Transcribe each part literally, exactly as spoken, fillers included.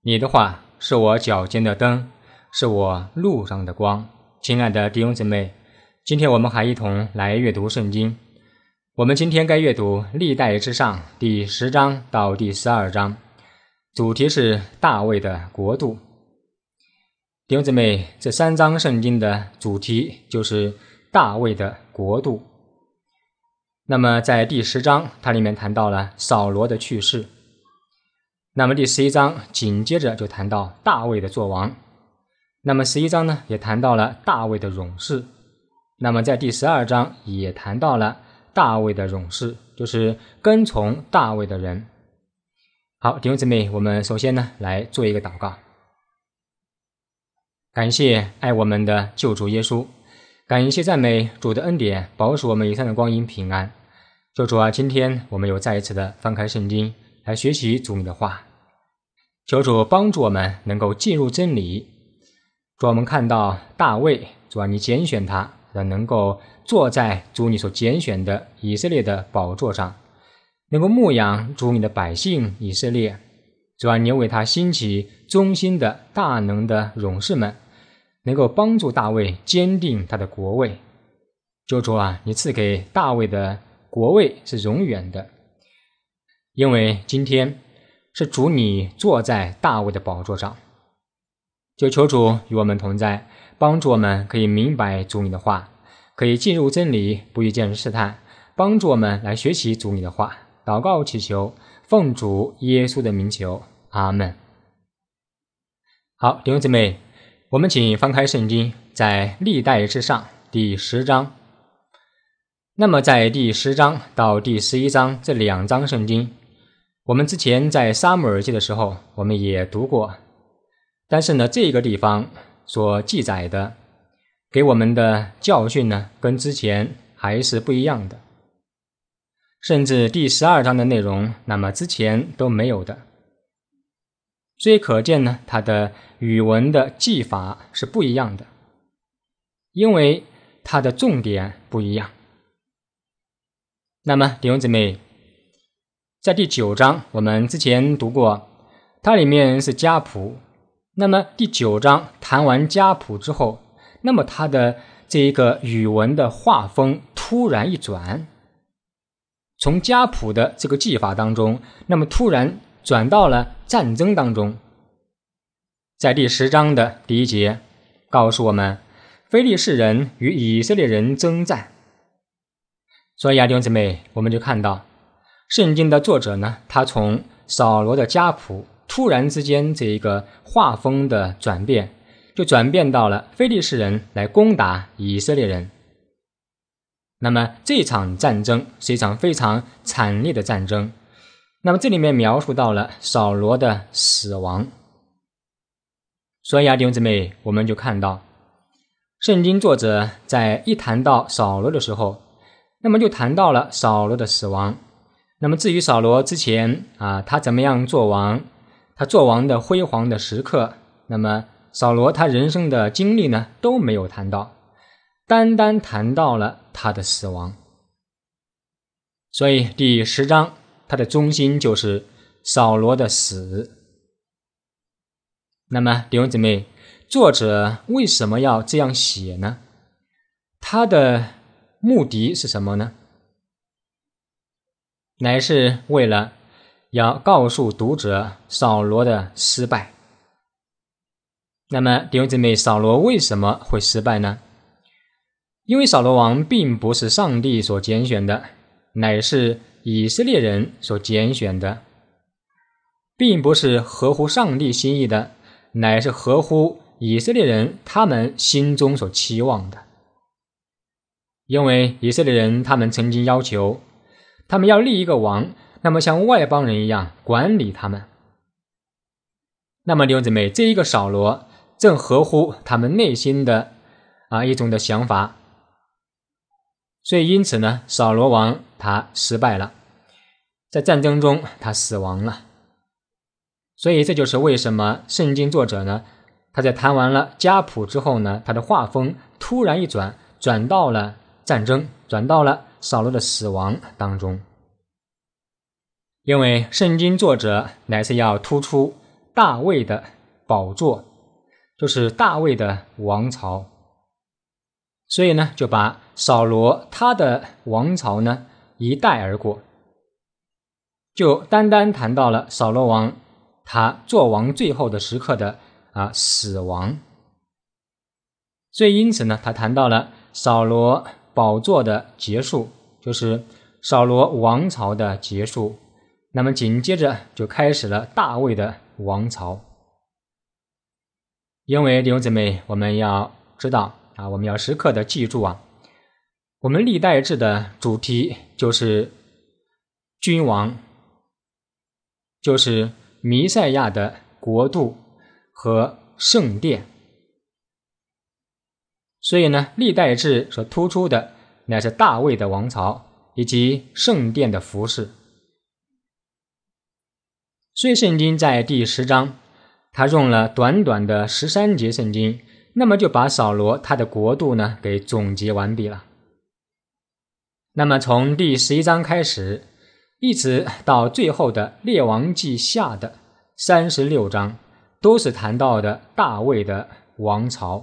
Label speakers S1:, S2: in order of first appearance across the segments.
S1: 你的话是我脚前的灯，是我路上的光。亲爱的弟兄姊妹，今天我们还一同来阅读圣经。我们今天该阅读历代之上第十章到第十二章，主题是大卫的国度。弟兄姊妹，这三章圣经的主题就是大卫的国度。那么在第十章，它里面谈到了扫罗的去世。那么第十一章紧接着就谈到大卫的作王。那么十一章呢，也谈到了大卫的勇士。那么在第十二章也谈到了大卫的勇士，就是跟从大卫的人。好，弟兄姊妹，我们首先呢来做一个祷告。感谢爱我们的救主耶稣，感谢赞美主的恩典，保守我们以上的光阴平安。求主啊，今天我们又再一次的翻开圣经来学习主你的话，求主帮助我们能够进入真理。主，我们看到大卫，主啊，你拣选他，让能够坐在主你所拣选的以色列的宝座上，能够牧养主你的百姓以色列。主啊，你为他兴起忠心的大能的勇士们，能够帮助大卫坚定他的国位。求主啊，你赐给大卫的国位是永远的，因为今天是主你坐在大卫的宝座上。就求主与我们同在，帮助我们可以明白主你的话，可以进入真理，不遇见试探，帮助我们来学习主你的话。祷告祈求，奉主耶稣的名求，阿们。好，弟兄姊妹，我们请翻开圣经，在历代之上第十章。那么在第十章到第十一章这两章圣经，我们之前在撒母耳记的时候我们也读过，但是呢，这个地方所记载的给我们的教训呢，跟之前还是不一样的，甚至第十二章的内容那么之前都没有的。所以可见呢，它的语文的记法是不一样的，因为它的重点不一样。那么弟兄姊妹，在第九章我们之前读过，它里面是家谱。那么第九章谈完家谱之后，那么它的这一个语文的画风突然一转，从家谱的这个记法当中，那么突然转到了战争当中。在第十章的第一节告诉我们，非利士人与以色列人征战。所以啊，弟兄姊妹，我们就看到圣经的作者呢，他从扫罗的家谱突然之间这一个画风的转变，就转变到了非利士人来攻打以色列人。那么这场战争是一场非常惨烈的战争。那么这里面描述到了扫罗的死亡。所以啊，弟兄姊妹，我们就看到圣经作者在一谈到扫罗的时候，那么就谈到了扫罗的死亡。那么至于扫罗之前啊，他怎么样做王，他做王的辉煌的时刻，那么扫罗他人生的经历呢都没有谈到，单单谈到了他的死亡。所以第十章它的中心就是扫罗的死。那么弟兄姊妹，作者为什么要这样写呢？他的目的是什么呢？乃是为了要告诉读者扫罗的失败。那么弟兄姊妹，扫罗为什么会失败呢？因为扫罗王并不是上帝所拣选的，乃是以色列人所拣选的，并不是合乎上帝心意的，乃是合乎以色列人他们心中所期望的。因为以色列人他们曾经要求他们要立一个王，那么像外邦人一样管理他们。那么弟兄姊妹，这一个扫罗正合乎他们内心的啊一种的想法。所以因此呢，扫罗王他失败了，在战争中他死亡了。所以这就是为什么圣经作者呢，他在谈完了家谱之后呢，他的画风突然一转，转到了战争，转到了扫罗的死亡当中。因为圣经作者乃是要突出大卫的宝座，就是大卫的王朝。所以呢，就把扫罗他的王朝呢一带而过，就单单谈到了扫罗王他做王最后的时刻的啊死亡。所以因此呢，他谈到了扫罗宝座的结束，就是扫罗王朝的结束。那么紧接着就开始了大卫的王朝。因为弟兄姊妹，我们要知道啊，我们要时刻的记住啊，我们历代志的主题就是君王，就是弥赛亚的国度和圣殿。所以呢，历代志所突出的乃是大卫的王朝以及圣殿的服饰。所以圣经在第十章，他用了短短的十三节圣经，那么就把扫罗他的国度呢给总结完毕了。那么从第十一章开始，一直到最后的列王记下的三十六章，都是谈到的大卫的王朝。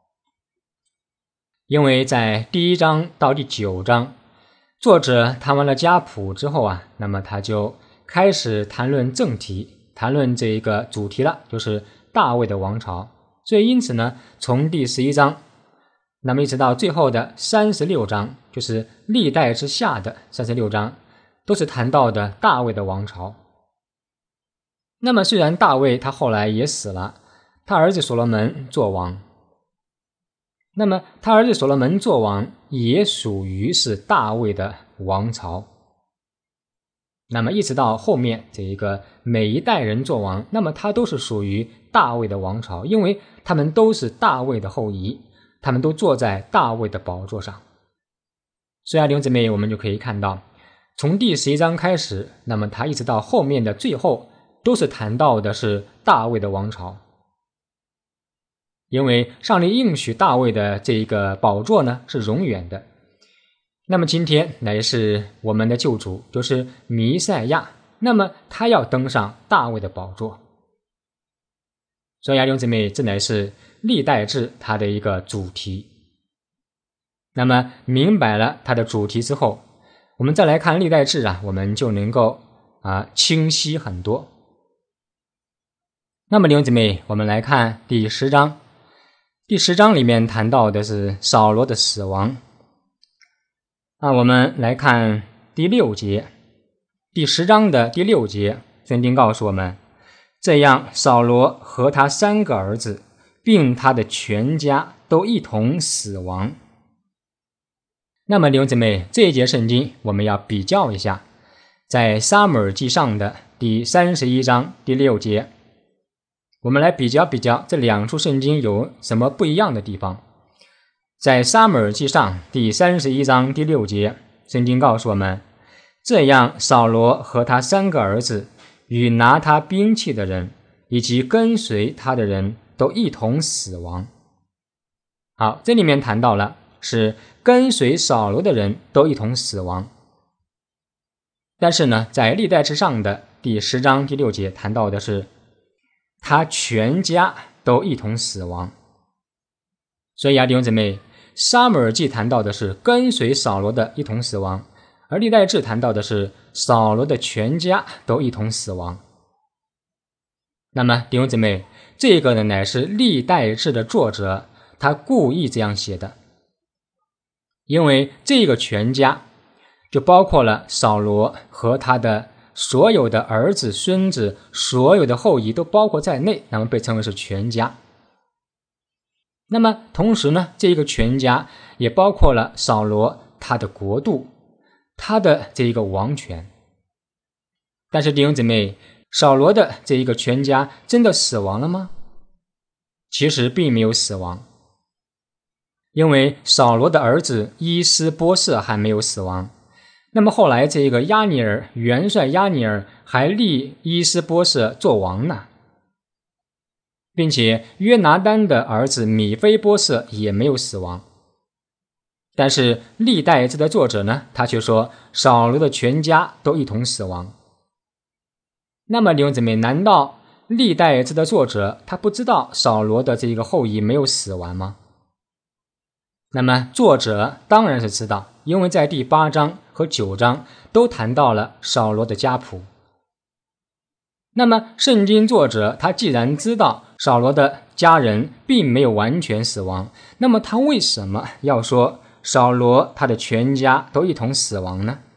S1: 因为在第一章到第九章，作者谈完了家谱之后啊，那么他就开始谈论正题，谈论这一个主题了，就是大卫的王朝。所以因此呢，从第十一章那么一直到最后的三十六章，就是历代之下的三十六章，都是谈到的大卫的王朝。那么虽然大卫他后来也死了，他儿子所罗门做王，那么他儿子所罗门做王也属于是大卫的王朝。那么一直到后面这一个每一代人做王，那么他都是属于大卫的王朝，因为他们都是大卫的后裔，他们都坐在大卫的宝座上。所以啊，弟兄姊妹，我们就可以看到，从第十一章开始，那么他一直到后面的最后，都是谈到的是大卫的王朝。因为上帝应许大卫的这一个宝座呢是永远的，那么今天乃是我们的救主，就是弥赛亚，那么他要登上大卫的宝座。所以啊，弟兄姊妹，这乃是历代志它的一个主题。那么明白了它的主题之后，我们再来看历代志啊，我们就能够啊清晰很多。那么弟兄姊妹，我们来看第十章。第十章里面谈到的是扫罗的死亡。那我们来看第六节，第十章的第六节，圣经告诉我们，这样扫罗和他三个儿子，并他的全家都一同死亡。那么弟兄姊妹，这一节圣经我们要比较一下，在撒母耳记上的第三十一章第六节，我们来比较比较这两处圣经有什么不一样的地方。在撒母耳记上第三十一章第六节，圣经告诉我们，这样扫罗和他三个儿子与拿他兵器的人以及跟随他的人都一同死亡。好，这里面谈到了是跟随扫罗的人都一同死亡。但是呢，在历代之上的第十章第六节谈到的是他全家都一同死亡。所以啊，弟兄姊妹，撒母耳记谈到的是跟随扫罗的一同死亡，而历代志谈到的是扫罗的全家都一同死亡。那么弟兄姊妹，这个呢乃是历代志的作者他故意这样写的，因为这个全家就包括了扫罗和他的所有的儿子孙子，所有的后裔都包括在内，那么被称为是全家。那么同时呢，这一个全家也包括了扫罗他的国度，他的这一个王权。但是弟兄姊妹，扫罗的这一个全家真的死亡了吗？其实并没有死亡，因为扫罗的儿子伊施波设还没有死亡。那么后来这个亚尼尔元帅亚尼尔还立伊施波设做王呢，并且约拿单的儿子米非波设也没有死亡。但是历代志的作者呢，他却说扫罗的全家都一同死亡。那么弟兄姊妹，难道历代志的作者他不知道扫罗的这个后裔没有死完吗？那么作者当然是知道，因为在第八章和九章都谈到了扫罗的家谱。那么圣经作者他既然知道扫罗的家人并没有完全死亡，那么他为什么要说扫罗他的全家都一同死亡呢？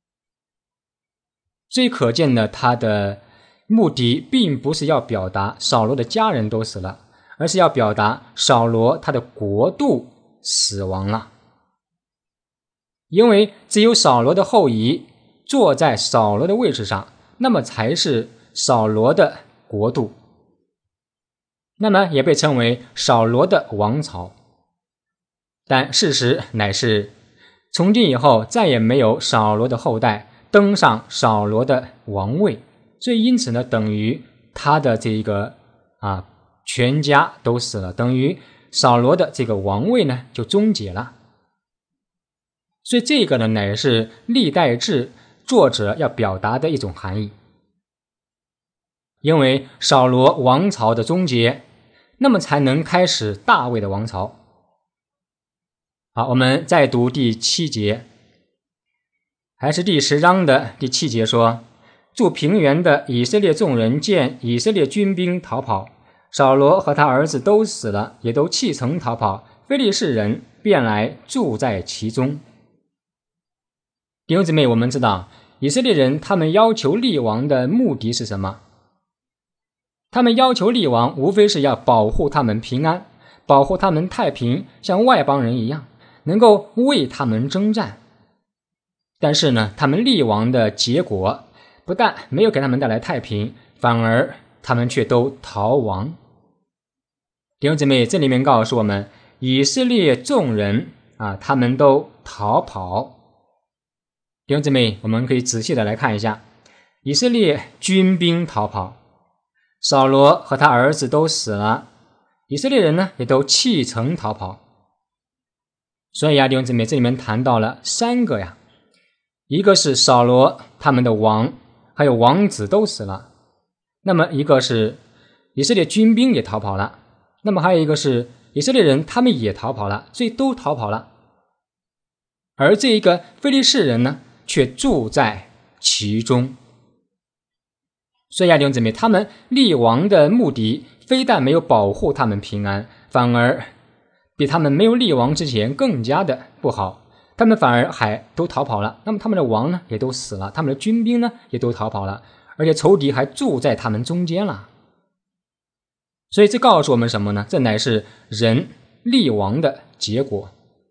S1: 所以可见的，他的目的并不是要表达扫罗的家人都死了，而是要表达扫罗他的国度死亡了。因为只有扫罗的后裔坐在扫罗的位置上，那么才是扫罗的国度，那么也被称为扫罗的王朝。但事实乃是，从今以后再也没有扫罗的后代登上扫罗的王位，所以因此呢，等于他的这个啊全家都死了，等于扫罗的这个王位呢就终结了。所以这个呢，乃是历代志作者要表达的一种含义。因为扫罗王朝的终结，那么才能开始大卫的王朝。好，我们再读第七节，还是第十章的第七节说，住平原的以色列众人见以色列军兵逃跑，扫罗和他儿子都死了，也都弃城逃跑，非利士人便来住在其中。弟兄姊妹，我们知道以色列人他们要求立王的目的是什么？他们要求立王无非是要保护他们平安，保护他们太平，像外邦人一样能够为他们征战。但是呢，他们立王的结果不但没有给他们带来太平，反而他们却都逃亡。弟兄姊妹，这里面告诉我们，以色列众人啊，他们都逃跑。弟兄姊妹，我们可以仔细的来看一下，以色列军兵逃跑，扫罗和他儿子都死了，以色列人呢也都弃城逃跑。所以啊，弟兄姊妹，这里面谈到了三个呀，一个是扫罗他们的王还有王子都死了，那么一个是以色列军兵也逃跑了，那么还有一个是以色列人他们也逃跑了，所以都逃跑了。而这一个非利士人呢却住在其中。所以啊，弟兄姊妹，他们立王的目的非但没有保护他们平安，反而比他们没有立王之前更加的不好，他们反而还都逃跑了。那么他们的王呢也都死了，他们的军兵呢也都逃跑了，而且仇敌还住在他们中间了。所以这告诉我们什么呢？这乃是人立王的结果。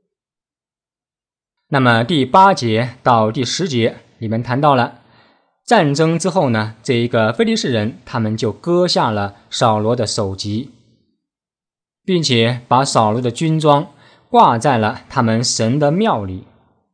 S1: 那么第八节到第十节里面谈到了战争之后呢，这一个非利士人他们就割下了扫罗的首级，并且把扫罗的军装挂在了他们神的庙里。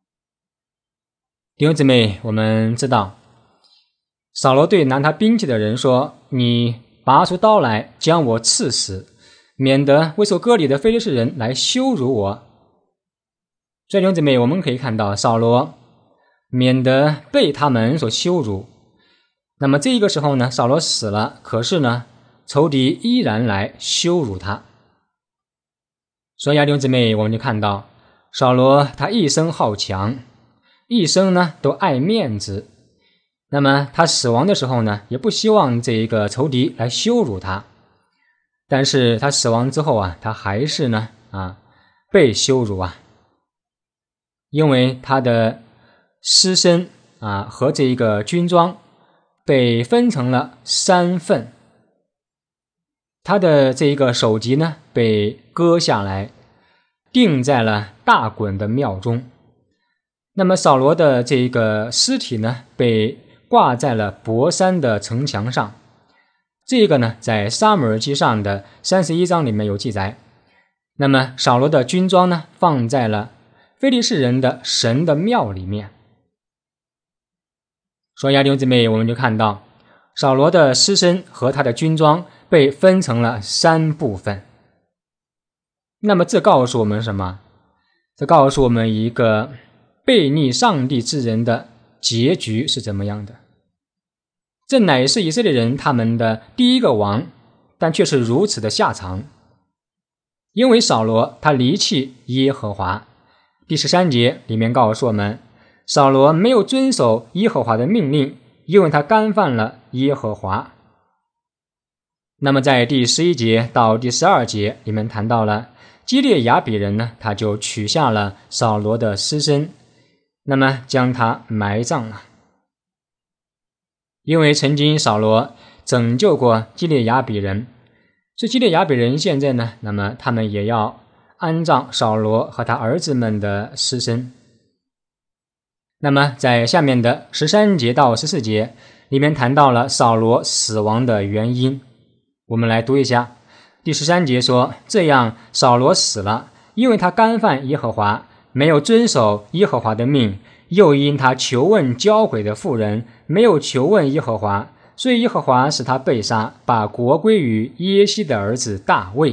S1: 弟兄姊妹，我们知道扫罗对拿他兵器的人说，你拔出刀来将我刺死，免得未受割礼的非利士人来羞辱我。所以弟兄姊妹，我们可以看到扫罗免得被他们所羞辱。那么这个时候呢，扫罗死了，可是呢仇敌依然来羞辱他。所以弟兄姊妹，我们就看到扫罗他一生好强，一生呢都爱面子，那么他死亡的时候呢也不希望这一个仇敌来羞辱他，但是他死亡之后啊，他还是呢啊被羞辱啊，因为他的尸身啊和这一个军装被分成了三份，他的这一个首级呢被割下来钉在了大衮的庙中，那么扫罗的这个尸体呢被挂在了伯山的城墙上。这个呢在撒母耳记上的三十一章里面有记载。那么扫罗的军装呢放在了非利士人的神的庙里面。所以弟兄姊妹，我们就看到扫罗的尸身和他的军装被分成了三部分。那么这告诉我们什么？这告诉我们一个背逆上帝之人的结局是怎么样的。 这乃是以色列人他们的第一个王，但却是如此的下场。因为扫罗他离弃耶和华，第十三节里面告诉我们，扫罗没有遵守耶和华的命令，因为他干犯了耶和华。那么在第十一节到第十二节里面谈到了基列雅比人呢，他就取下了扫罗的尸身，那么将他埋葬了。因为曾经扫罗拯救过基列雅比人，所以基列雅比人现在呢，那么他们也要安葬扫罗和他儿子们的尸身。那么在下面的十三节到十四节里面谈到了扫罗死亡的原因，我们来读一下。第十三节说，这样扫罗死了，因为他干犯耶和华，没有遵守耶和华的命，又因他求问交鬼的妇人，没有求问耶和华，所以耶和华使他被杀，把国归于耶西的儿子大卫。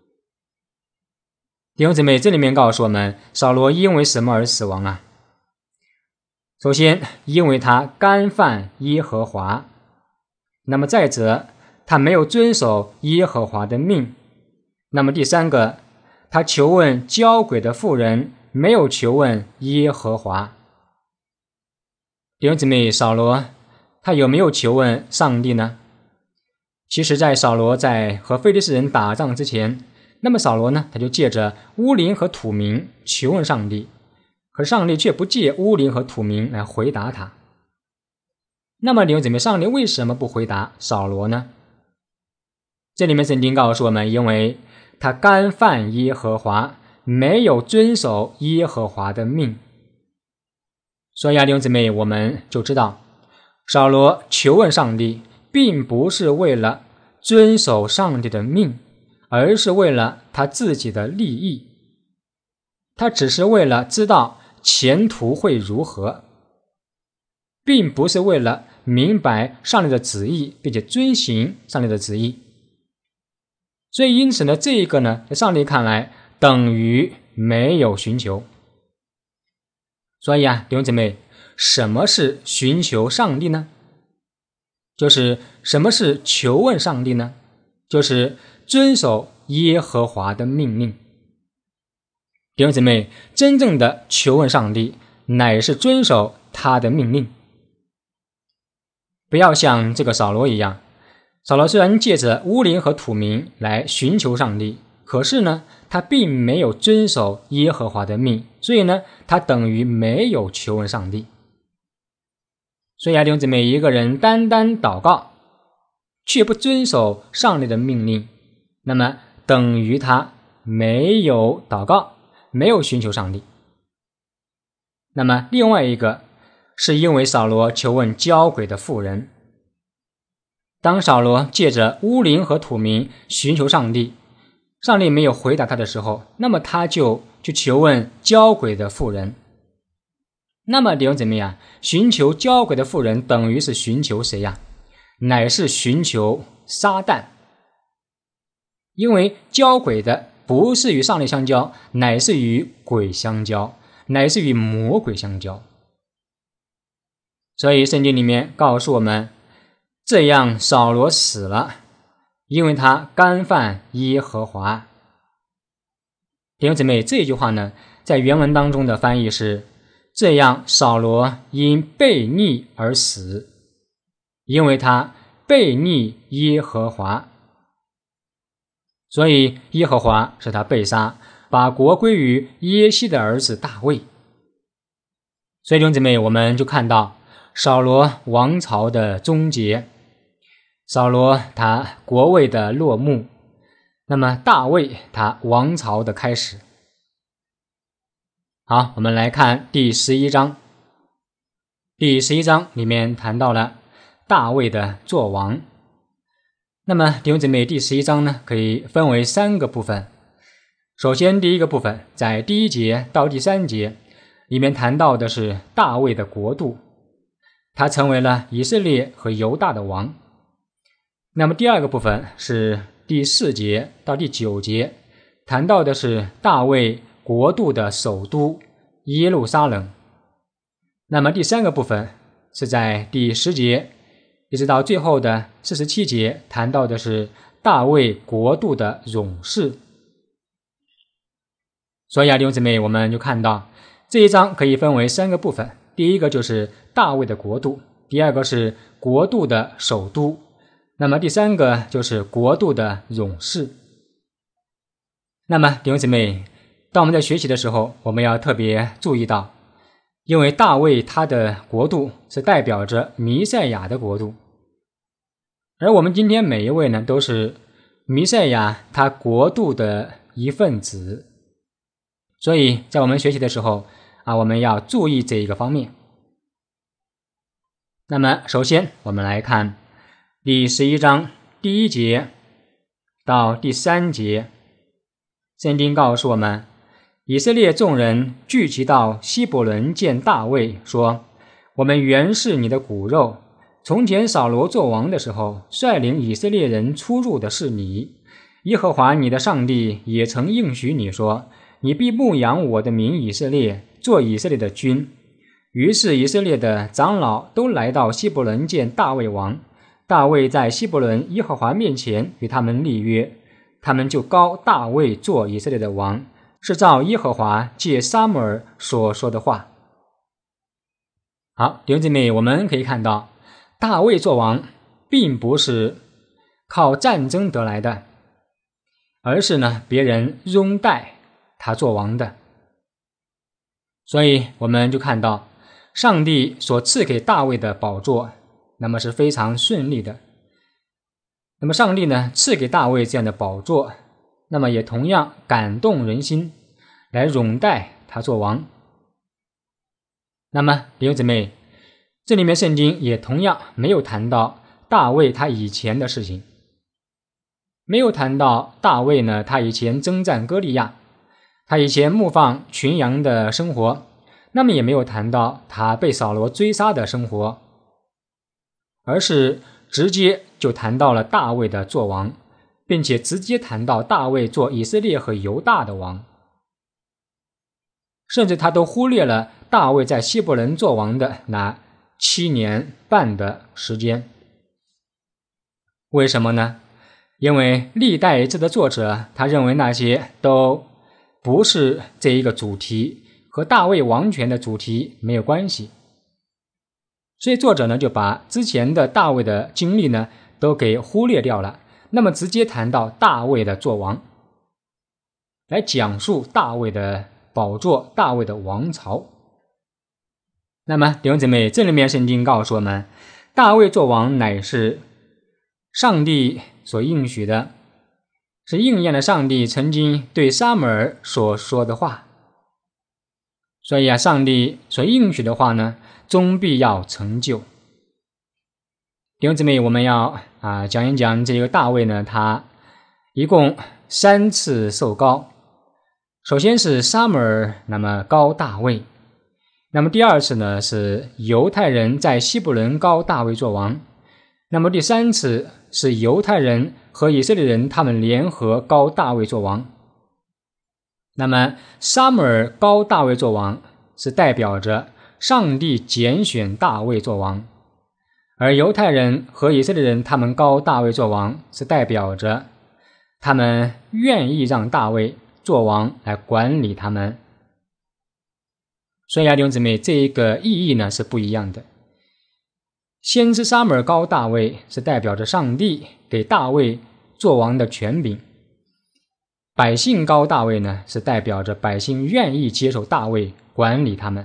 S1: 弟兄姊妹，这里面告诉我们，扫罗因为什么而死亡啊？首先，因为他干犯耶和华，那么再者，他没有遵守耶和华的命。那么第三个，他求问交鬼的妇人，没有求问耶和华。弟兄姊妹，扫罗他有没有求问上帝呢？其实在扫罗在和非利士人打仗之前，那么扫罗呢，他就借着乌灵和土明求问上帝，可上帝却不借乌灵和土明来回答他。那么弟兄姊妹，上帝为什么不回答扫罗呢？这里面圣经告诉我们，因为他干犯耶和华，没有遵守耶和华的命。所以啊，弟兄姊妹，我们就知道扫罗求问上帝并不是为了遵守上帝的命，而是为了他自己的利益。他只是为了知道前途会如何，并不是为了明白上帝的旨意并且遵行上帝的旨意。所以因此呢，这个呢，在上帝看来等于没有寻求。所以啊，弟兄姊妹，什么是寻求上帝呢？就是什么是求问上帝呢？就是遵守耶和华的命令。弟兄姊妹，真正的求问上帝乃是遵守他的命令。不要像这个扫罗一样，扫罗虽然借着乌灵和土明来寻求上帝，可是呢，他并没有遵守耶和华的命，所以呢，他等于没有求问上帝。所以啊，弟兄姊妹，一个人单单祷告，却不遵守上帝的命令，那么等于他没有祷告，没有寻求上帝。那么另外一个，是因为扫罗求问交鬼的妇人。当扫罗借着乌灵和土明寻求上帝，上帝没有回答他的时候，那么他就去求问交鬼的妇人。那么弟兄姊妹啊，寻求交鬼的妇人等于是寻求谁呀？乃是寻求撒旦。因为交鬼的不是与上帝相交，乃是与鬼相交，乃是与魔鬼相交。所以圣经里面告诉我们，这样扫罗死了，因为他干犯耶和华。弟兄姊妹，这句话呢，在原文当中的翻译是，这样扫罗因悖逆而死，因为他悖逆耶和华，所以耶和华使他被杀，把国归于耶西的儿子大卫。所以弟兄姊妹，我们就看到扫罗王朝的终结，扫罗他国位的落幕，那么大卫他王朝的开始。好，我们来看第十一章。第十一章里面谈到了大卫的作王。那么弟兄姊妹，第十一章呢，可以分为三个部分。首先第一个部分，在第一节到第三节里面谈到的是大卫的国度，他成为了以色列和犹大的王。那么第二个部分是第四节到第九节，谈到的是大卫国度的首都耶路撒冷。那么第三个部分是在第十节一直到最后的四十七节谈到的是大卫国度的勇士。所以啊，弟兄姊妹，我们就看到这一章可以分为三个部分，第一个就是大卫的国度，第二个是国度的首都，那么第三个就是国度的勇士。那么弟兄姊妹，当我们在学习的时候，我们要特别注意到，因为大卫他的国度是代表着弥赛亚的国度，而我们今天每一位呢，都是弥赛亚他国度的一份子，所以在我们学习的时候啊，我们要注意这一个方面。那么首先我们来看第十一章第一节到第三节，圣经告诉我们，以色列众人聚集到希伯伦见大卫，说：我们原是你的骨肉，从前扫罗做王的时候，率领以色列人出入的是你。耶和华你的上帝也曾应许你说，你必牧养我的民以色列，做以色列的君。于是以色列的长老都来到希伯伦见大卫王，大卫在希伯伦耶和华面前与他们立约，他们就膏大卫做以色列的王，是照耶和华借撒母耳所说的话。好，弟兄姊妹，我们可以看到大卫做王并不是靠战争得来的，而是呢别人拥戴他做王的。所以我们就看到上帝所赐给大卫的宝座，那么是非常顺利的。那么上帝呢赐给大卫这样的宝座，那么也同样感动人心，来拥戴他做王。那么弟兄姊妹，这里面圣经也同样没有谈到大卫他以前的事情，没有谈到大卫呢他以前征战歌利亚，他以前牧放群羊的生活，那么也没有谈到他被扫罗追杀的生活，而是直接就谈到了大卫的做王，并且直接谈到大卫做以色列和犹大的王，甚至他都忽略了大卫在希伯伦做王的那七年半的时间。为什么呢？因为历代志的作者他认为那些都不是这一个主题，和大卫王权的主题没有关系，所以作者呢就把之前的大卫的经历呢都给忽略掉了，那么直接谈到大卫的作王，来讲述大卫的宝座，大卫的王朝。那么弟兄姊妹，这里面圣经告诉我们，大卫作王乃是上帝所应许的，是应验了上帝曾经对撒母耳所说的话。所以啊，上帝所应许的话呢，终必要成就。弟兄姊妹，我们要啊讲一讲这个大卫呢，他一共三次受膏。首先是撒母耳那么膏大卫，那么第二次呢是犹太人在希伯伦膏大卫做王，那么第三次是犹太人和以色列人他们联合膏大卫做王。那么撒母耳膏大卫做王是代表着上帝拣选大卫做王，而犹太人和以色列人他们膏大卫做王是代表着他们愿意让大卫做王来管理他们。所以啊，弟兄姊妹，这一个意义呢是不一样的。先知撒母耳膏大卫是代表着上帝给大卫做王的权柄，百姓膏大卫呢是代表着百姓愿意接受大卫管理他们。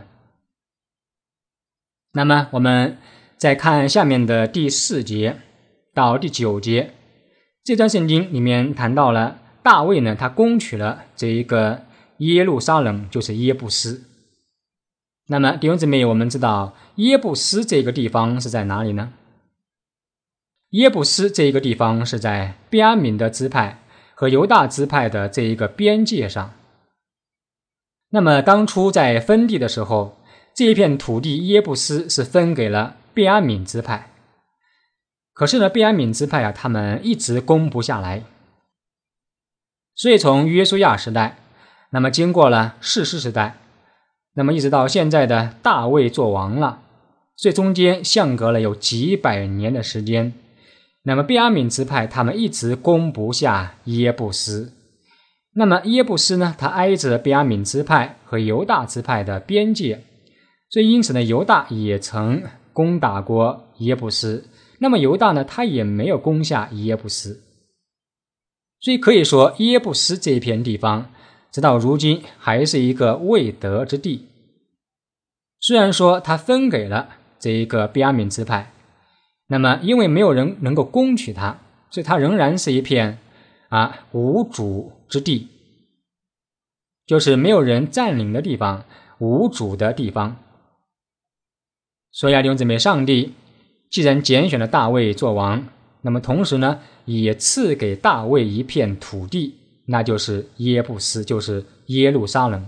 S1: 那么我们再看下面的第四节到第九节，这段圣经里面谈到了大卫呢他攻取了这一个耶路撒冷，就是耶布斯。那么弟兄姊妹，我们知道耶布斯这个地方是在哪里呢？耶布斯这一个地方是在便雅悯的支派和犹大支派的这一个边界上。那么当初在分地的时候，这一片土地耶布斯是分给了便雅悯支派，可是呢便雅悯支派啊，他们一直攻不下来，所以从约书亚时代，那么经过了士师时代，那么一直到现在的大卫做王了， 所以中间相隔了有几百年的时间。那么便雅悯支派他们一直攻不下耶布斯，那么耶布斯呢，他挨着便雅悯支派和犹大支派的边界，所以因此呢，犹大也曾攻打过耶布斯，那么犹大呢，他也没有攻下耶布斯。所以可以说耶布斯这片地方直到如今还是一个未得之地。虽然说他分给了这一个便雅悯支派，那么因为没有人能够攻取它，所以它仍然是一片啊无主之地，就是没有人占领的地方，无主的地方。所以啊，弟兄姊妹，上帝既然拣选了大卫做王，那么同时呢，也赐给大卫一片土地，那就是耶布斯，就是耶路撒冷。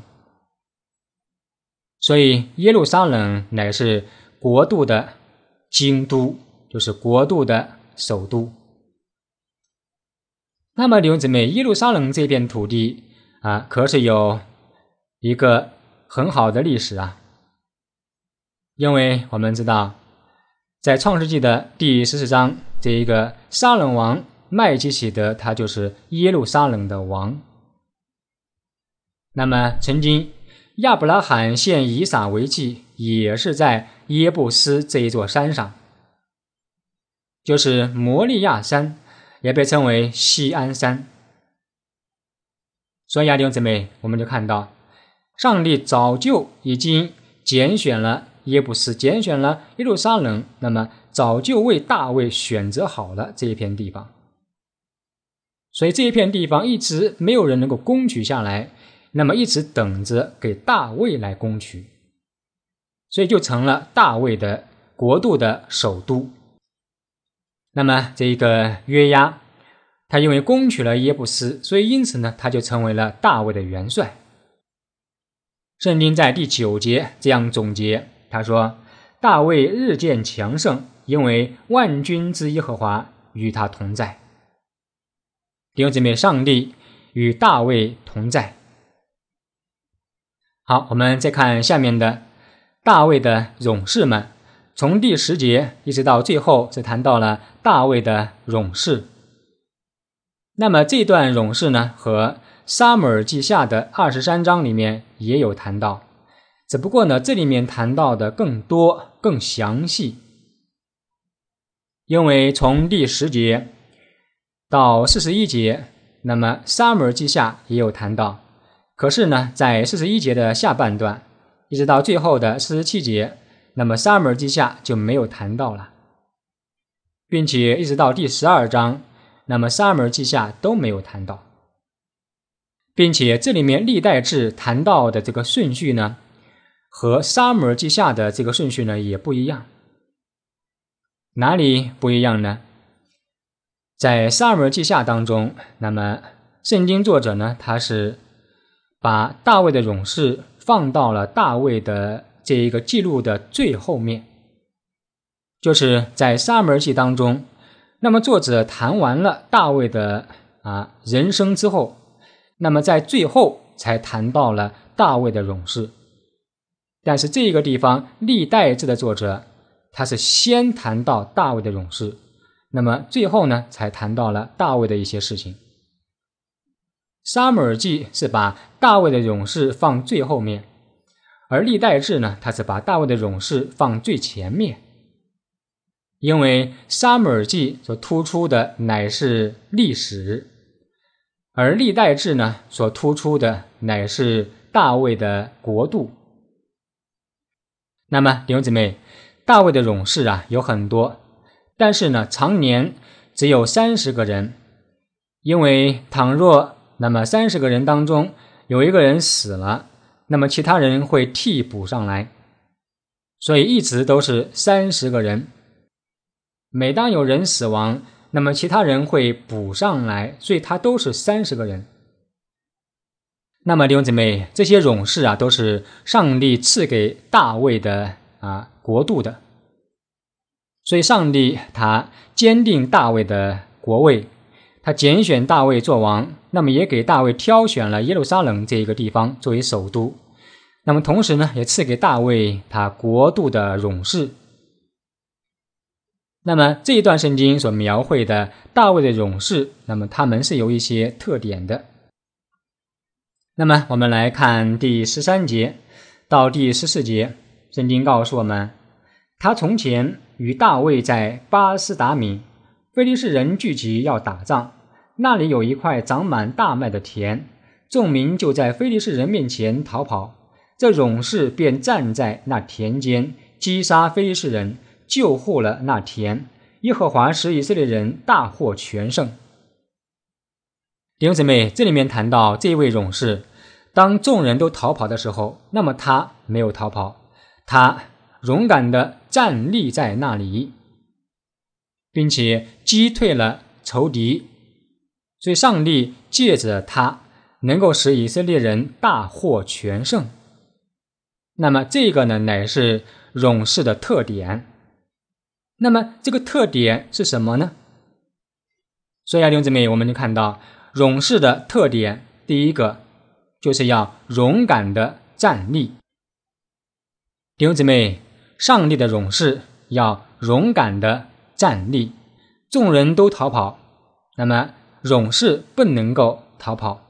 S1: 所以耶路撒冷乃是国度的京都，就是国度的首都。那么弟兄姊妹，耶路撒冷这片土地啊，可是有一个很好的历史啊。因为我们知道在创世纪的第十四章，这一个撒冷王麦基洗德，他就是耶路撒冷的王。那么曾经亚伯拉罕献以撒为祭，也是在耶布斯这一座山上，就是摩利亚山，也被称为锡安山。所以啊，弟兄姊妹，我们就看到上帝早就已经拣选了耶布斯，拣选了耶路撒冷，那么早就为大卫选择好了这一片地方。所以这一片地方一直没有人能够攻取下来，那么一直等着给大卫来攻取，所以就成了大卫的国度的首都。那么这一个约押，他因为攻取了耶布斯，所以因此呢，他就成为了大卫的元帅。圣经在第九节这样总结，他说大卫日渐强盛，因为万军之耶和华与他同在。弟兄姊妹，上帝与大卫同在。好，我们再看下面的大卫的勇士们，从第十节一直到最后是谈到了大卫的勇士。那么这段勇士呢，和撒母耳记下的二十三章里面也有谈到，只不过呢，这里面谈到的更多更详细。因为从第十节到四十一节，那么撒母耳记下也有谈到，可是呢，在四十一节的下半段一直到最后的四十七节，那么撒母耳记下就没有谈到了，并且一直到第十二章，那么撒母耳记下都没有谈到，并且这里面历代志谈到的这个顺序呢，和撒母耳记下的这个顺序呢也不一样。哪里不一样呢？在撒母耳记下当中，那么圣经作者呢，他是把大卫的勇士放到了大卫的这一个记录的最后面，就是在撒母耳记当中，那么作者谈完了大卫的啊人生之后，那么在最后才谈到了大卫的勇士。但是这个地方历代志的作者，他是先谈到大卫的勇士，那么最后呢才谈到了大卫的一些事情。撒母耳记是把大卫的勇士放最后面，而历代志呢，他是把大卫的勇士放最前面。因为撒母耳记所突出的乃是历史，而历代志呢所突出的乃是大卫的国度。那么弟兄姊妹，大卫的勇士啊有很多，但是呢常年只有三十个人，因为倘若那么三十个人当中有一个人死了，那么其他人会替补上来，所以一直都是三十个人。每当有人死亡，那么其他人会补上来，所以他都是三十个人。那么弟兄姊妹，这些勇士啊都是上帝赐给大卫的啊国度的，所以上帝他坚定大卫的国位，他拣选大卫做王，那么也给大卫挑选了耶路撒冷这一个地方作为首都，那么同时呢也赐给大卫他国度的勇士， 那么这一段圣经所描绘的大卫的勇士，那么他们是有一些特点的。那么我们来看第十三节到第十四节，圣经告诉我们，他从前与大卫在巴斯达米，非利士人聚集要打仗，那里有一块长满大麦的田，众民就在非利士人面前逃跑，这勇士便站在那田间，击杀非利士人，救护了那田。耶和华使以色列人大获全胜。弟兄姊妹，这里面谈到这位勇士，当众人都逃跑的时候，那么他没有逃跑，他勇敢地站立在那里，并且击退了仇敌，所以上帝借着他能够使以色列人大获全胜。那么这个呢，乃是勇士的特点。那么这个特点是什么呢？所以啊，弟兄姊妹，我们就看到勇士的特点，第一个就是要勇敢的站立。弟兄姊妹，上帝的勇士要勇敢的站立，众人都逃跑，那么勇士不能够逃跑。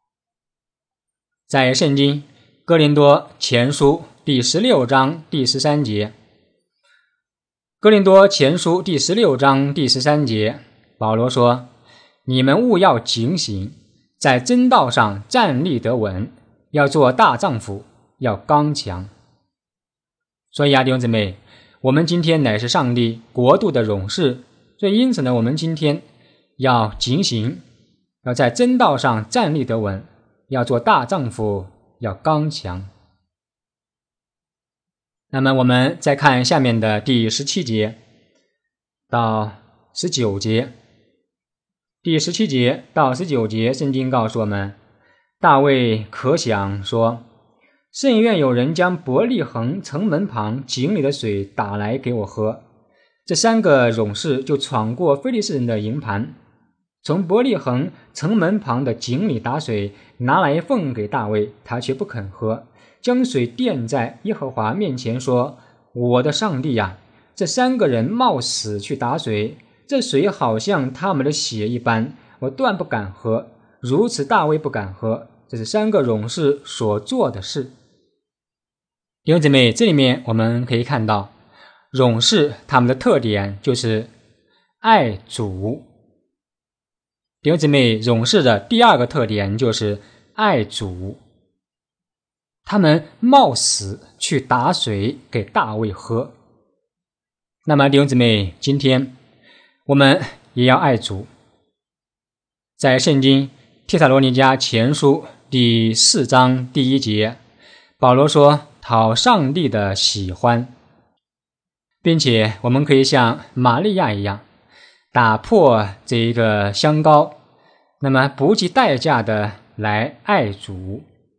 S1: 在圣经哥林多前书第十六章第十三节，哥林多前书第十六章第十三节，保罗说，你们务要警醒，在真道上站立得稳，要做大丈夫，要刚强。所以啊，弟兄姊妹，我们今天乃是上帝国度的勇士，所以因此呢，我们今天要警醒，要在真道上站立得稳，要做大丈夫，要刚强。那么我们再看下面的第十七节到十九节。第十七节到十九节，圣经告诉我们，大卫可想说，甚愿有人将伯利恒城门旁井里的水打来给我喝。这三个勇士就闯过非利士人的营盘，从伯利恒城门旁的井里打水，拿来奉给大卫，他却不肯喝，将水垫在耶和华面前说，我的上帝呀，这三个人冒死去打水，这水好像他们的血一般，我断不敢喝。如此大卫不敢喝，这是三个勇士所做的事。弟兄姊妹，这里面我们可以看到勇士他们的特点就是爱主。弟兄姊妹，勇士的第二个特点就是爱主，他们冒死去打水给大卫喝。那么弟兄姊妹，今天我们也要爱主。在圣经帖撒罗尼迦前书第四章第一节，保罗说，讨上帝的喜欢，并且我们可以像玛利亚一样，打破这一个香膏，那么不计代价的来爱主。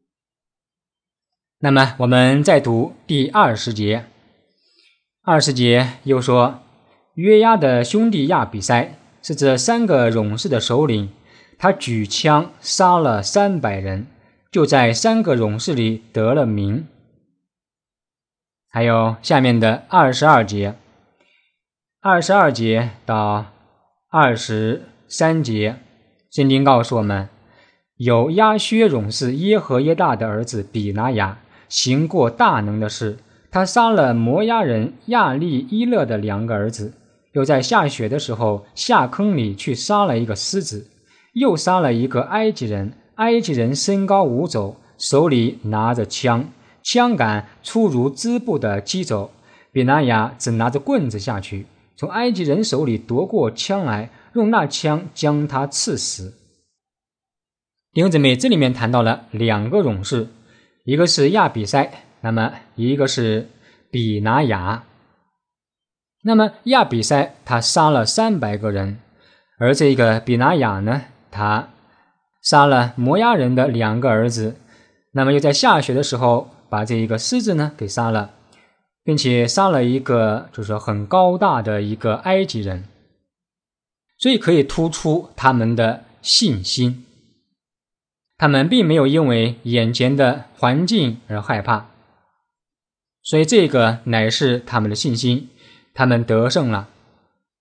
S1: 那么我们再读第二十节，二十节又说，约押的兄弟亚比筛是这三个勇士的首领，他举枪杀了三百人，就在三个勇士里得了名。还有下面的二十二节，二十二节到二十三节，圣经告诉我们，有亚薛勇士耶和耶大的儿子比拿雅行过大能的事，他杀了摩押人亚利伊勒的两个儿子，又在下雪的时候下坑里去杀了一个狮子，又杀了一个埃及人，埃及人身高五肘，手里拿着枪，枪杆粗如织布的机肘，比拿雅只拿着棍子下去，从埃及人手里夺过枪来，用那枪将他刺死。弟兄姊妹，这里面谈到了两个勇士，一个是亚比筛，那么一个是比拿雅。那么亚比筛他杀了三百个人，而这个比拿雅呢，他杀了摩押人的两个儿子，那么又在下雪的时候把这一个狮子呢给杀了，并且杀了一个就是说很高大的一个埃及人。所以可以突出他们的信心，他们并没有因为眼前的环境而害怕，所以这个乃是他们的信心，他们得胜了。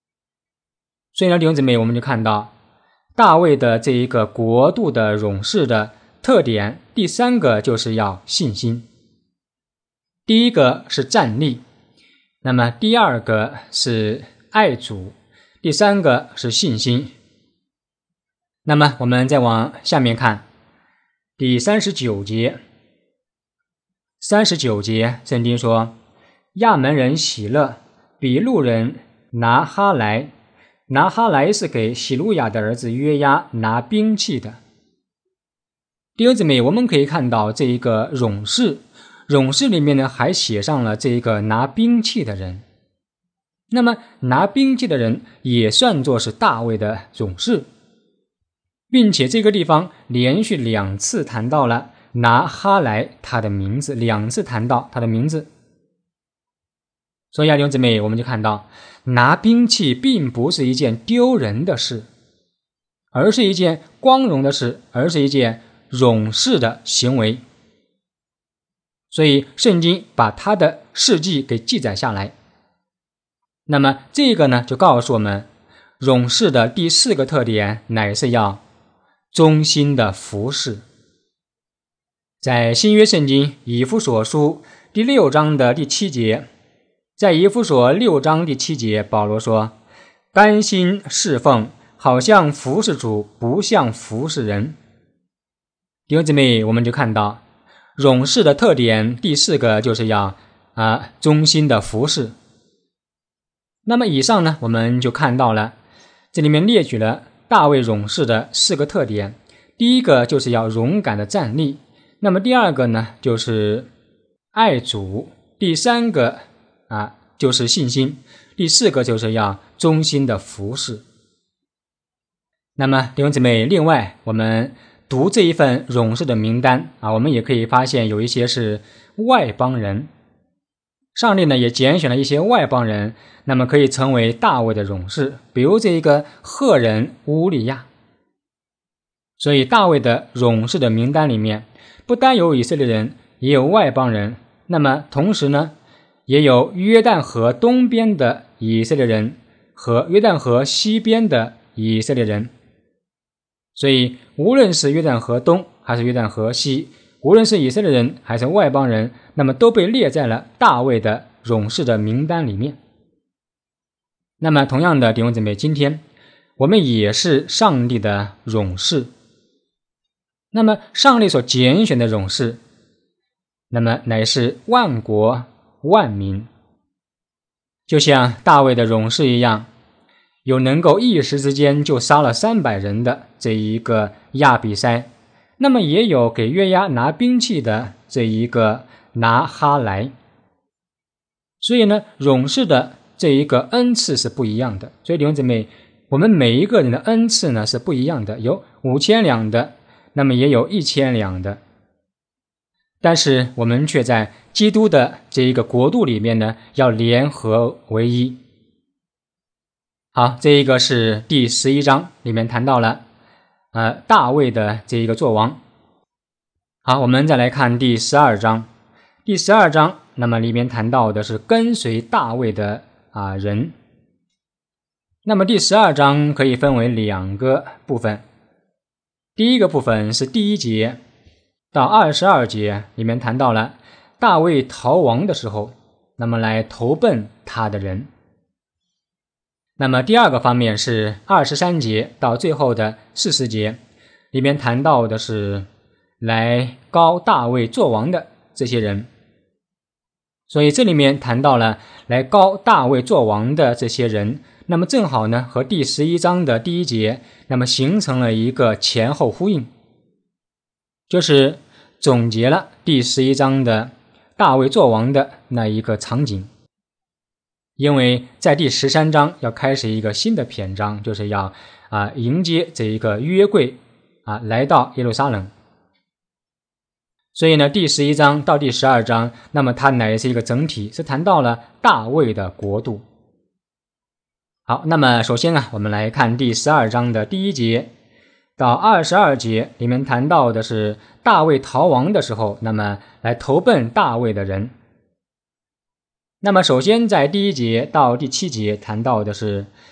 S1: 所以呢，弟兄姊妹，我们就看到大卫的这一个国度的勇士的特点，第三个就是要信心。第一个是站立，那么第二个是爱主，第三个是信心。那么我们再往下面看第三十九节，三十九节圣经说，亚门人喜乐，比路人拿哈莱，拿哈莱是给喜路亚的儿子约押拿兵器的。弟兄姊妹，我们可以看到这一个勇士，勇士里面呢还写上了这一个拿兵器的人。那么拿兵器的人也算作是大卫的勇士，并且这个地方连续两次谈到了拿哈莱他的名字，两次谈到他的名字。所以啊，弟兄姊妹，我们就看到拿兵器并不是一件丢人的事，而是一件光荣的事，而是一件勇士的行为。所以圣经把他的事迹给记载下来。那么这个呢，就告诉我们勇士的第四个特点乃是要忠心的服侍。在新约圣经以弗所书第六章的第七节，在以弗所六章第七节，保罗说，甘心侍奉，好像服侍主，不像服侍人。弟兄姊妹，我们就看到勇士的特点第四个就是要啊忠心的服侍。那么以上呢，我们就看到了这里面列举了大卫勇士的四个特点。第一个就是要勇敢的站立，那么第二个呢就是爱主，第三个啊就是信心，第四个就是要忠心的服侍。那么弟兄姊妹，另外我们读这一份勇士的名单啊，我们也可以发现有一些是外邦人，上帝呢也拣选了一些外邦人，那么可以成为大卫的勇士，比如这一个赫人乌利亚。所以大卫的勇士的名单里面不单有以色列人，也有外邦人，那么同时呢也有约旦河东边的以色列人和约旦河西边的以色列人。所以无论是约旦河东还是约旦河西，无论是以色列人还是外邦人，那么都被列在了大卫的勇士的名单里面。那么同样的，弟兄姊妹，今天我们也是上帝的勇士。那么上帝所拣选的勇士，那么乃是万国万民，就像大卫的勇士一样，有能够一时之间就杀了三百人的这一个亚比筛，那么也有给约押拿兵器的这一个拿哈莱。所以呢，勇士的这一个恩赐是不一样的。所以弟兄姊妹，我们每一个人的恩赐呢是不一样的，有五千两的，那么也有一千两的。但是我们却在基督的这一个国度里面呢，要联合为一。好，这一个是第十一章里面谈到了呃大卫的这一个作王。好，我们再来看第十二章。第十二章那么里面谈到的是跟随大卫的啊人。那么第十二章可以分为两个部分。第一个部分是第一节到二十二节，里面谈到了大卫逃亡的时候，那么来投奔他的人。那么第二个方面是二十三节到最后的四十节，里面谈到的是来膏大卫作王的这些人。所以这里面谈到了来膏大卫作王的这些人，那么正好呢和第十一章的第一节那么形成了一个前后呼应，就是总结了第十一章的大卫作王的那一个场景。因为在第十三章要开始一个新的篇章，就是要啊迎接这一个约柜啊来到耶路撒冷。所以呢，第十一章到第十二章，那么它乃是一个整体，是谈到了大卫的国度。好，那么首先啊，我们来看第十二章的第一节到二十二节，里面谈到的是大卫逃亡的时候，那么来投奔大卫的人。那么首先在第一节到第七节谈到的是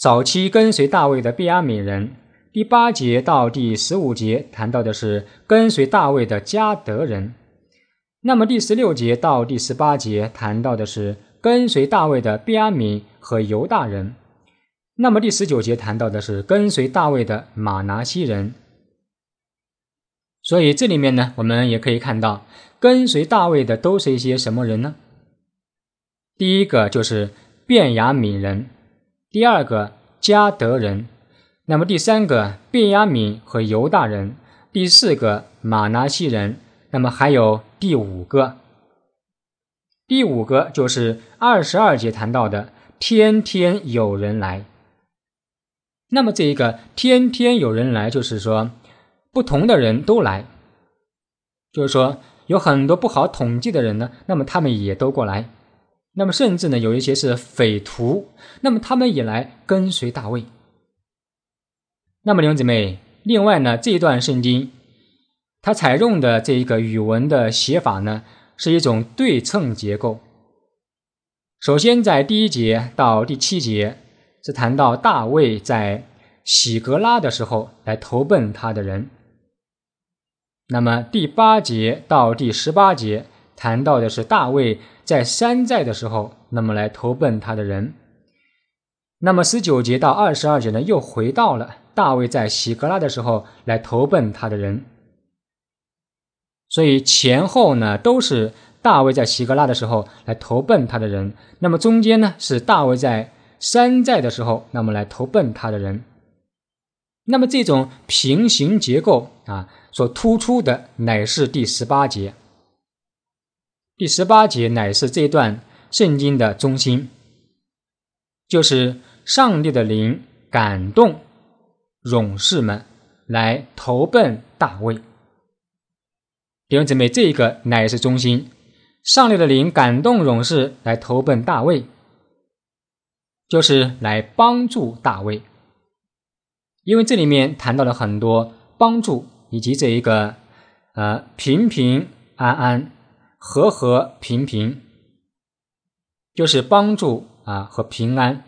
S1: 早期跟随大卫的便雅悯人。第八节到第十五节谈到的是跟随大卫的迦得人。那么第十六节到第十八节谈到的是跟随大卫的便雅悯和犹大人。那么第十九节谈到的是跟随大卫的玛拿西人。所以这里面呢，我们也可以看到跟随大卫的都是一些什么人呢？第一个就是便雅悯人，第二个迦得人，那么第三个便雅悯和犹大人，第四个玛拿西人，那么还有第五个。第五个就是二十二节谈到的天天有人来。那么这一个天天有人来，就是说不同的人都来，就是说有很多不好统计的人呢，那么他们也都过来，那么甚至呢有一些是匪徒，那么他们也来跟随大卫。那么弟兄姊妹，另外呢，这一段圣经它采用的这一个语文的写法呢，是一种对称结构。首先在第一节到第七节是谈到大卫在喜革拉的时候来投奔他的人。那么第八节到第十八节谈到的是大卫在山寨的时候，那么来投奔他的人。那么十九节到二十二节呢，又回到了大卫在喜革拉的时候来投奔他的人。所以前后呢都是大卫在喜革拉的时候来投奔他的人，那么中间呢是大卫在山寨的时候那么来投奔他的人。那么这种平行结构啊，所突出的乃是第十八节。第十八节乃是这段圣经的中心，就是上帝的灵感动勇士们来投奔大卫。弟兄姊妹，这个乃是中心，上帝的灵感动勇士来投奔大卫，就是来帮助大卫。因为这里面谈到了很多帮助以及这一个呃平平安安和和平平，就是帮助啊和平安。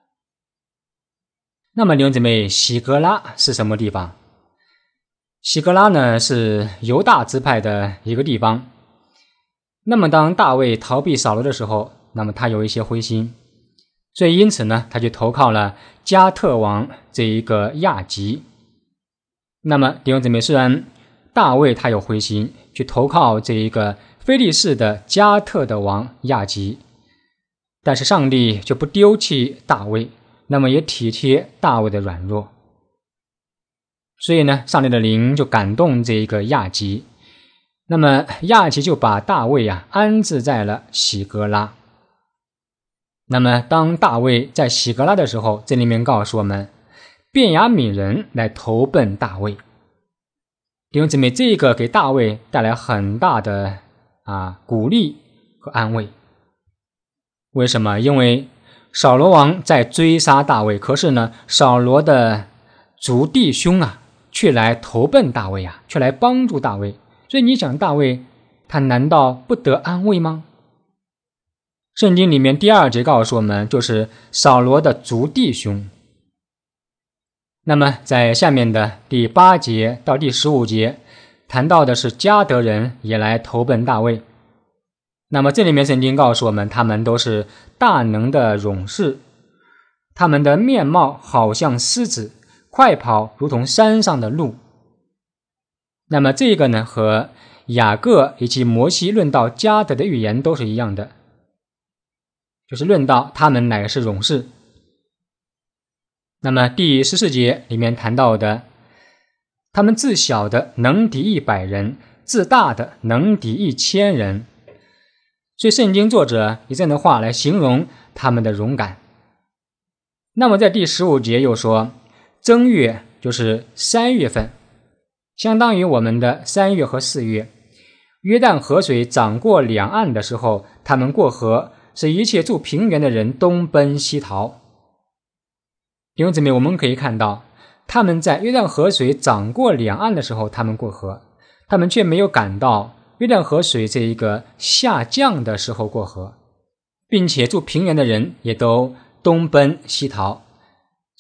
S1: 那么弟兄姊妹，喜革拉是什么地方？喜革拉呢是犹大支派的一个地方。那么当大卫逃避扫罗的时候，那么他有一些灰心，所以因此呢他就投靠了加特王这一个亚吉。那么弟兄姊妹，虽然大卫他有灰心去投靠这一个非利士的加特的王亚吉，但是上帝就不丢弃大卫，那么也体贴大卫的软弱。所以呢，上帝的灵就感动这一个亚吉，那么亚吉就把大卫啊安置在了喜革拉。那么当大卫在喜革拉的时候，这里面告诉我们便雅悯人来投奔大卫。弟兄姊妹，这个给大卫带来很大的啊鼓励和安慰。为什么？因为扫罗王在追杀大卫，可是呢扫罗的族弟兄啊却来投奔大卫啊，却来帮助大卫。所以你想，大卫他难道不得安慰吗？圣经里面第二节告诉我们，就是扫罗的族弟兄。那么在下面的第八节到第十五节谈到的是迦得人也来投奔大卫。那么这里面圣经告诉我们，他们都是大能的勇士，他们的面貌好像狮子，快跑如同山上的鹿。那么这个呢，和雅各以及摩西论到迦得的预言都是一样的，就是论到他们乃是勇士。那么第十四节里面谈到的，他们自小的能敌一百人，自大的能敌一千人。所以圣经作者以这样的话来形容他们的勇敢。那么在第十五节又说，正月就是三月份，相当于我们的三月和四月，约旦河水涨过两岸的时候，他们过河，使一切住平原的人东奔西逃。弟兄姊妹，我们可以看到，他们在约旦河水涨过两岸的时候，他们过河，他们却没有赶到约旦河水这一个下降的时候过河，并且住平原的人也都东奔西逃。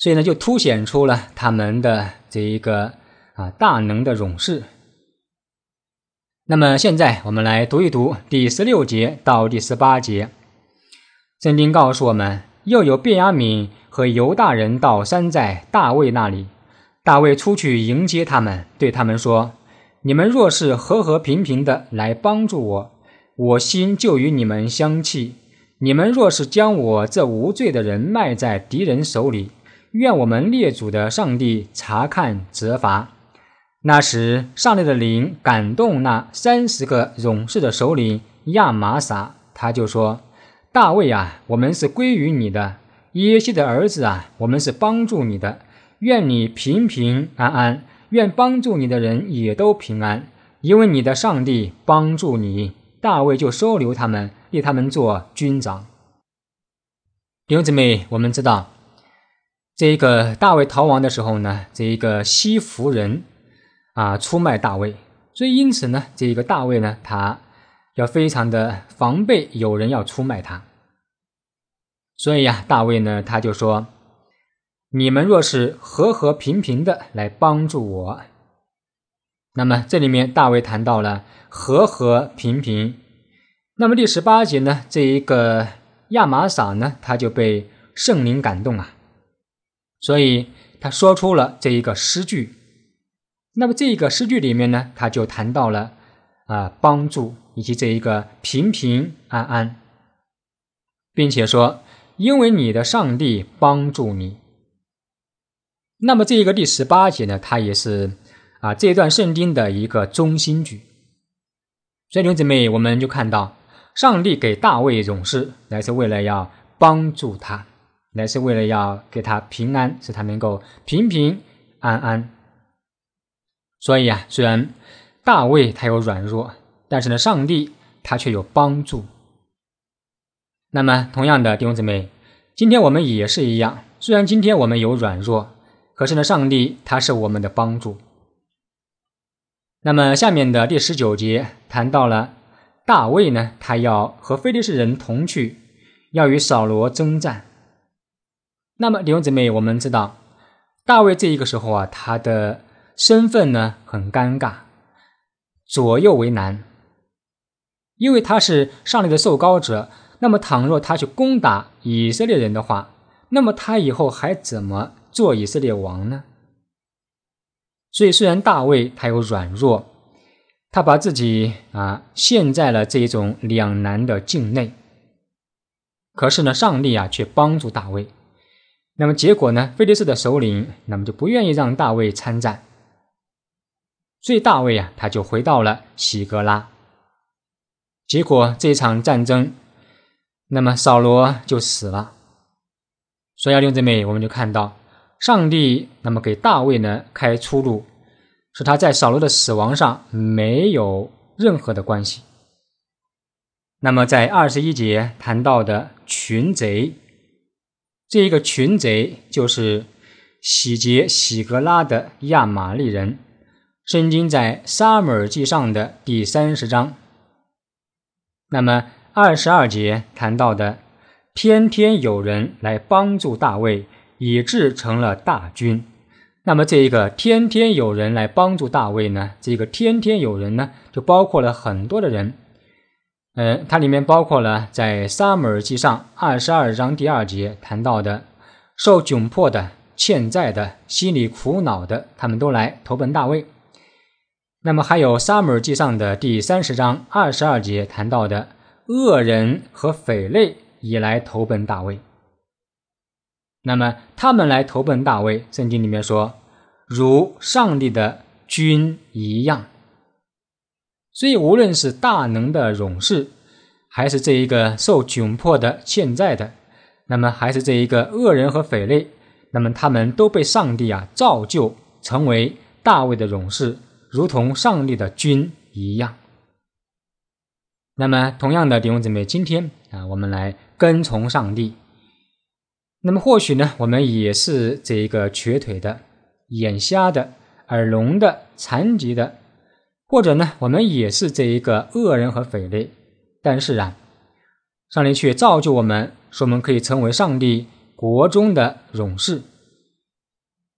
S1: 所以呢，就凸显出了他们的这一个啊大能的勇士。那么现在我们来读一读第十六节到第十八节。圣经告诉我们，又有便雅悯和犹大人到山寨大卫那里，大卫出去迎接他们，对他们说：你们若是和和平平的来帮助我，我心就与你们相契；你们若是将我这无罪的人卖在敌人手里，愿我们列祖的上帝查看责罚。那时上帝的灵感动那三十个勇士的首领亚玛撒，他就说：大卫啊，我们是归于你的；耶西的儿子啊，我们是帮助你的。愿你平平安安，愿帮助你的人也都平安，因为你的上帝帮助你。大卫就收留他们，立他们做军长。弟兄姊妹，我们知道这个大卫逃亡的时候呢，这一个西弗人啊出卖大卫，所以因此呢，这个大卫呢，他要非常的防备有人要出卖他。所以呀，大卫呢，他就说：你们若是和和平平的来帮助我。那么这里面大卫谈到了和和平平。那么第十八节呢，这一个亚玛撒呢，他就被圣灵感动啊，所以他说出了这一个诗句。那么这个诗句里面呢，他就谈到了啊、呃、帮助以及这一个平平安安，并且说因为你的上帝帮助你。那么这一个第十八节呢，它也是啊这段圣经的一个中心句。所以弟兄姊妹，我们就看到上帝给大卫勇士，乃是为了要帮助他，乃是为了要给他平安，使他能够平平安安。所以啊，虽然大卫他有软弱，但是呢，上帝他却有帮助。那么同样的弟兄姊妹，今天我们也是一样，虽然今天我们有软弱，可是呢，上帝他是我们的帮助。那么下面的第十九节谈到了大卫呢，他要和非利士人同去，要与扫罗征战。那么弟兄姊妹，我们知道大卫这一个时候啊，他的身份呢很尴尬，左右为难，因为他是上帝的受膏者。那么倘若他去攻打以色列人的话，那么他以后还怎么做以色列王呢？所以虽然大卫他有软弱，他把自己啊陷在了这一种两难的境内，可是呢，上帝啊却帮助大卫。那么结果呢，非利士的首领那么就不愿意让大卫参战，所以大卫啊他就回到了喜革拉。结果这场战争，那么扫罗就死了。所以弟兄姊妹，我们就看到上帝那么给大卫呢开出路，使他在扫罗的死亡上没有任何的关系。那么在二十一节谈到的群贼，这一个群贼就是洗劫喜革拉的亚玛利人，圣经在撒母耳记上的第三十章。那么二十二节谈到的天天有人来帮助大卫，以致成了大军。那么这一个天天有人来帮助大卫呢，这个天天有人呢就包括了很多的人。呃，它里面包括了在撒母耳记上二十二章第二节谈到的受窘迫的、欠债的、心里苦恼的，他们都来投奔大卫。那么还有撒母耳记上的第三十章二十二节谈到的恶人和匪类也来投奔大卫。那么他们来投奔大卫，圣经里面说如上帝的军一样。所以无论是大能的勇士，还是这一个受窘迫的、欠债的，那么还是这一个恶人和匪类，那么他们都被上帝啊造就成为大卫的勇士，如同上帝的军一样。那么同样的弟兄姊妹，今天啊，我们来跟从上帝。那么或许呢，我们也是这一个瘸腿的、眼瞎的、耳聋的、残疾的，或者呢，我们也是这一个恶人和匪类。但是啊，上帝却造就我们，说我们可以成为上帝国中的勇士。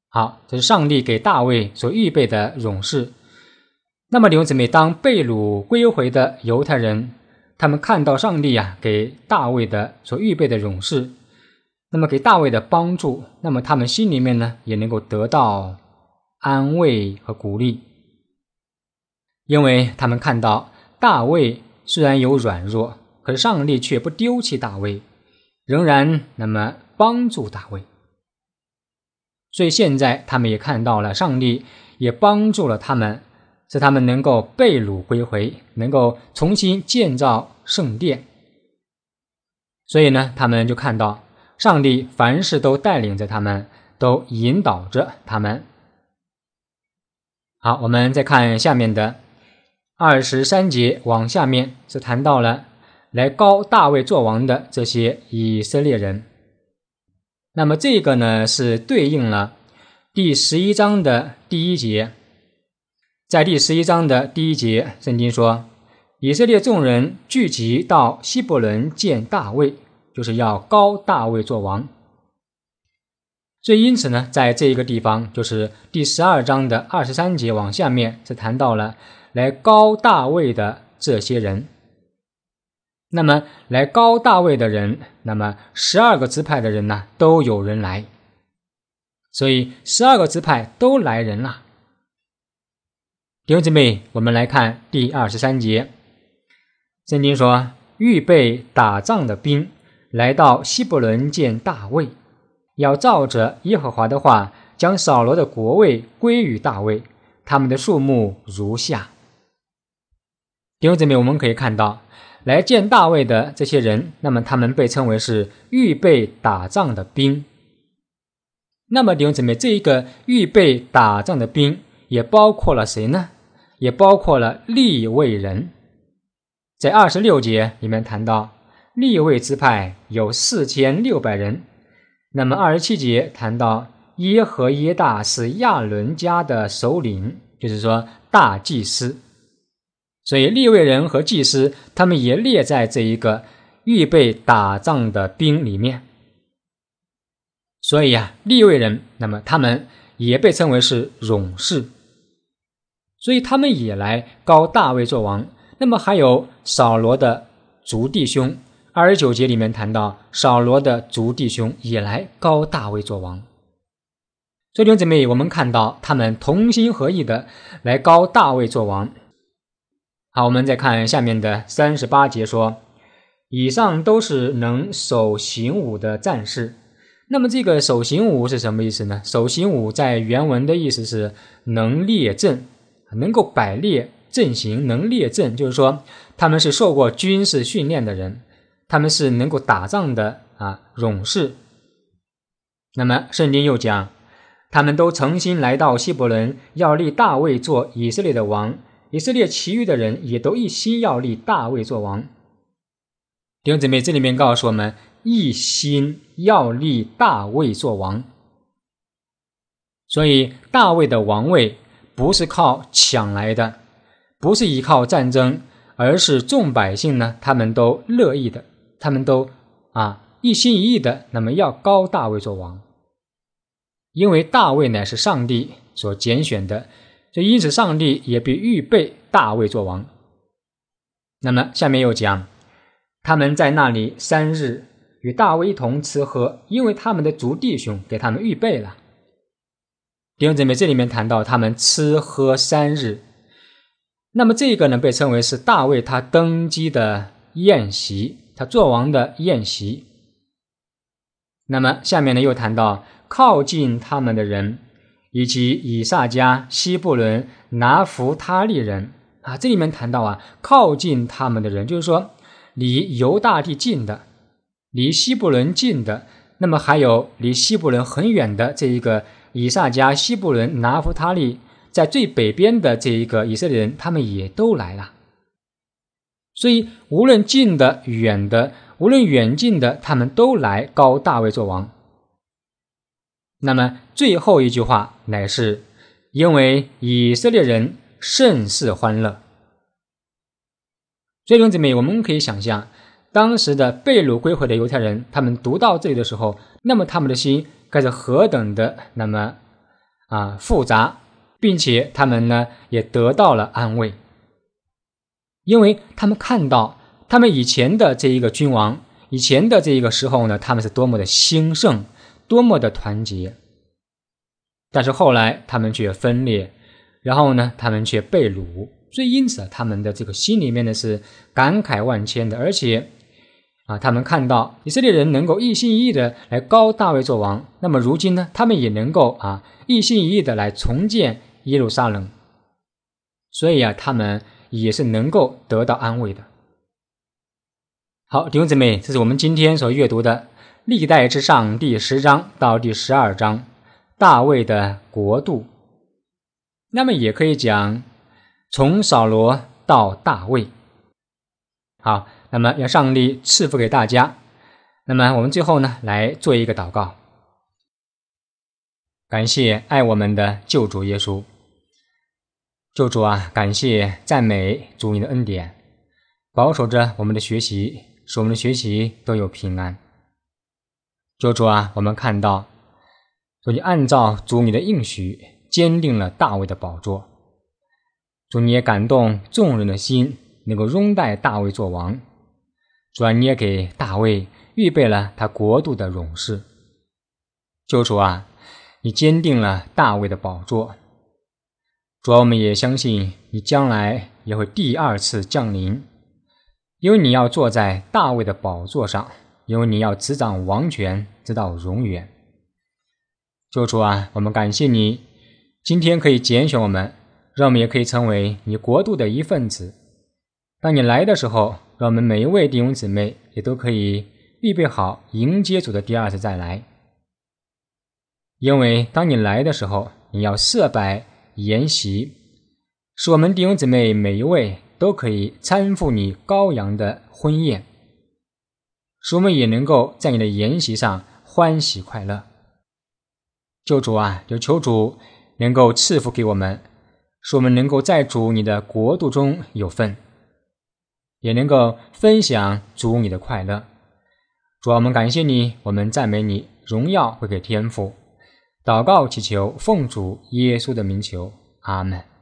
S1: 好，这是上帝给大卫所预备的勇士。那么弟兄姊妹，当被掳归回的犹太人，他们看到上帝啊给大卫的所预备的勇士，那么给大卫的帮助，那么他们心里面呢也能够得到安慰和鼓励，因为他们看到大卫虽然有软弱，可是上帝却不丢弃大卫，仍然那么帮助大卫。所以现在他们也看到了上帝也帮助了他们，使他们能够被掳归回，能够重新建造圣殿。所以呢，他们就看到上帝凡事都带领着他们，都引导着他们。好，我们再看下面的二十三节往下面是谈到了来膏大卫作王的这些以色列人。那么这个呢是对应了第十一章的第一节。在第十一章的第一节，圣经说以色列众人聚集到希伯伦见大卫，就是要膏大卫作王。所以因此呢，在这一个地方，就是第十二章的二十三节往下面是谈到了来膏大卫的这些人。那么来膏大卫的人，那么十二个支派的人呢都有人来，所以十二个支派都来人了。弟兄姊妹，我们来看第二十三节，圣经说预备打仗的兵来到希伯伦见大卫，要照着耶和华的话将扫罗的国位归于大卫，他们的数目如下。弟兄姊妹，我们可以看到来见大卫的这些人，那么他们被称为是预备打仗的兵。那么弟兄姊妹，这一个预备打仗的兵也包括了谁呢？也包括了利未人。在二十六节里面谈到利未支派有四千六百人。那么二十七节谈到耶和耶大是亚伦家的首领，就是说大祭司。所以利未人和祭司他们也列在这一个预备打仗的兵里面。所以啊，利未人那么他们也被称为是勇士，所以他们也来膏大卫作王。那么还有扫罗的族弟兄，二十九节里面谈到扫罗的族弟兄也来膏大卫作王。所以弟兄姊妹，我们看到他们同心合意的来膏大卫作王。好，我们再看下面的三十八节说，以上都是能守行武的战士。那么这个守行武是什么意思呢？守行武在原文的意思是能列阵，能够摆列阵型，能列阵，就是说他们是受过军事训练的人，他们是能够打仗的啊勇士。那么圣经又讲，他们都诚心来到希伯伦，要立大卫做以色列的王，以色列其余的人也都一心要立大卫做王。弟兄姊妹，这里面告诉我们，一心要立大卫做王。所以大卫的王位不是靠抢来的，不是依靠战争，而是众百姓呢，他们都乐意的，他们都啊一心一意的，那么要膏大卫做王。因为大卫乃是上帝所拣选的，就因此上帝也必预备大卫做王。那么下面又讲，他们在那里三日与大卫一同吃喝，因为他们的族弟兄给他们预备了。弟兄姊妹，这里面谈到他们吃喝三日，那么这个呢被称为是大卫他登基的宴席，他做王的宴席。那么下面呢又谈到靠近他们的人，以及以萨迦、希布伦、拿弗他利人啊，这里面谈到啊靠近他们的人，就是说离犹大地近的，离希布伦近的，那么还有离希布伦很远的这一个以萨迦、希布伦、拿弗他利，在最北边的这一个以色列人，他们也都来了。所以无论近的远的，无论远近的，他们都来膏大卫做王。那么最后一句话乃是因为以色列人甚是欢乐。所以弟兄姊妹，我们可以想象当时的被掳归回的犹太人，他们读到这里的时候，那么他们的心该是何等的那么啊复杂，并且他们呢也得到了安慰，因为他们看到他们以前的这一个君王，以前的这一个时候呢，他们是多么的兴盛，多么的团结，但是后来他们却分裂，然后呢他们却被掳，所以因此他们的这个心里面呢是感慨万千的，而且啊，他们看到以色列人能够一心一意的来膏大卫做王，那么如今呢，他们也能够啊一心一意的来重建耶路撒冷，所以啊，他们也是能够得到安慰的。好，弟兄姊妹，这是我们今天所阅读的历代之上第十章到第十二章，大卫的国度。那么也可以讲从扫罗到大卫。好，那么愿上帝赐福给大家。那么我们最后呢，来做一个祷告。感谢爱我们的救主耶稣。救主啊，感谢赞美主你的恩典，保守着我们的学习，使我们的学习都有平安。救主啊，我们看到主你按照主你的应许坚定了大卫的宝座，主你也感动众人的心，能够拥戴大卫做王。主啊，你也给大卫预备了他国度的荣势。救主啊，你坚定了大卫的宝座。主啊，我们也相信你将来也会第二次降临，因为你要坐在大卫的宝座上，因为你要执掌王权直到永远。救主啊，我们感谢你今天可以拣选我们，让我们也可以成为你国度的一份子。当你来的时候，让我们每一位弟兄姊妹也都可以预备好迎接主的第二次再来。因为当你来的时候，你要设摆筵席，使我们弟兄姊妹每一位都可以参赴你羔羊的婚宴，使我们也能够在你的筵席上欢喜快乐。救主啊，就求主能够赐福给我们，使我们能够在主你的国度中有份，也能够分享主你的快乐。主啊，我们感谢你，我们赞美你，荣耀归给天父。祷告祈求奉主耶稣的名求，阿们。